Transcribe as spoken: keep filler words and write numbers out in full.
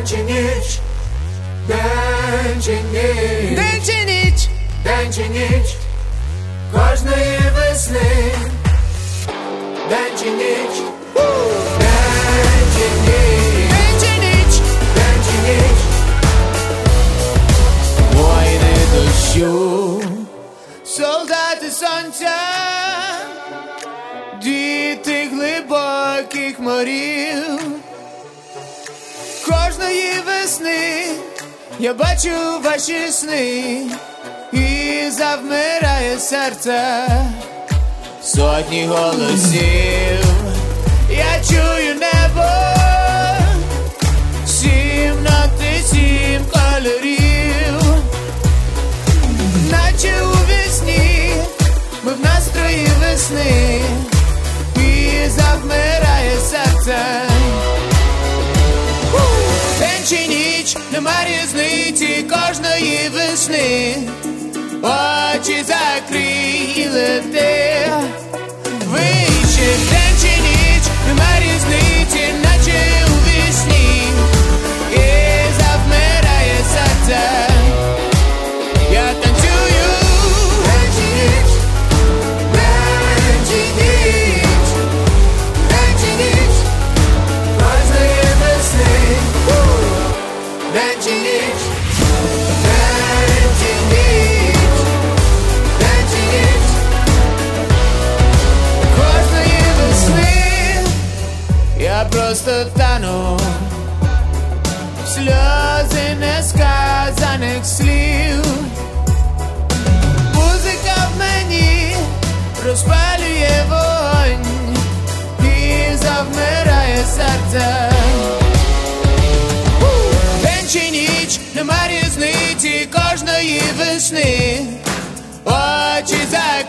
День чи ніч, день чи ніч, день чи ніч, день чи ніч кожної весни. День чи ніч, день чи ніч, день чи ніч, день чи ніч. воїни дощу, солдати сонця, діти глибоких морів. Кожної весни я бачу ваші сни, і завмирає серце сотні голосів. Я чую небо, сім ноти, сім кольорів, наче у весні ми в настрої весни, і завмирає серце. День чи ніч, нема різниці кожної весни. Очі закрили ти, вище. День чи ніч, нема різниці, наче у вісні, і завмирає серце. Я танцюю. День чи ніч, день чи ніч, день чи ніч кожної весни. День чи ніч, день чи ніч, день чи ніч Кожної весни я просто тану в сльози несказаних слів. Музика в мені розпалює вогонь, і завмирає серце. День чи ніч, нема різниці кожної весни. Очі закриті